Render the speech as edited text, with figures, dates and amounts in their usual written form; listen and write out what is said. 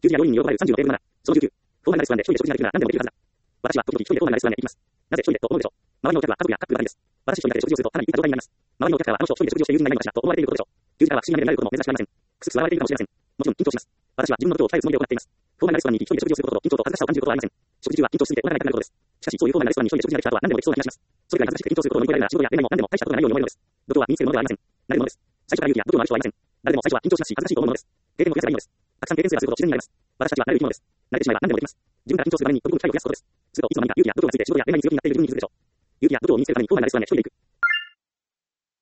求人や要員に応募られる30のテーブルなら、その19、フォーマルなレストランで一人で食事ができるなら何でもできるはずだ。私は時々一人でフォーマルなレストランへ行きます。なぜ一人でと思うでしょう。周りのお客は家族やカップルばかりです。私一人だけで食事をするとかなり浮いた状態になります。周りのお客からはあの人一人で食事をして友人がいないのかしらと思われていることでしょう。求人からは不審な目になることも珍しくありません。くすくす笑われているかもしれません。もちろん緊張します。私は自分のことを鍛えるつもりで行っています。フォーマルなレストランに行き一人で食事をすることと緊張と恥ずかしさを感じることはありません。食事中は緊張しすぎてお腹が痛くなることです。しかしそういうフォーマルなレストランに一人で食事ができた後は何でもできそうな気がします。それくらい恥ずかしくて緊張することを乗り越えられるなら仕事や恋愛も何でも大したことがないように思えるのです。度胸は身につけるものではありません。なれるものです。最初から勇気や度胸のある人はいません。誰でも最初は緊張しますし恥ずかしいと思うものです。経験を増やせばいいのです。たくさん経験すればするほど自然になります。私たちはなれる生き物です。慣れてしまえば何でもできます。自分から緊張する場面に飛び込む機会を増やすことです。するといつの間にか勇気や度胸が身について仕事や恋愛に強くなっている自分に気づくでしょう。勇気や度胸を身につけるためにフォーマルなレストランへ一人で行く。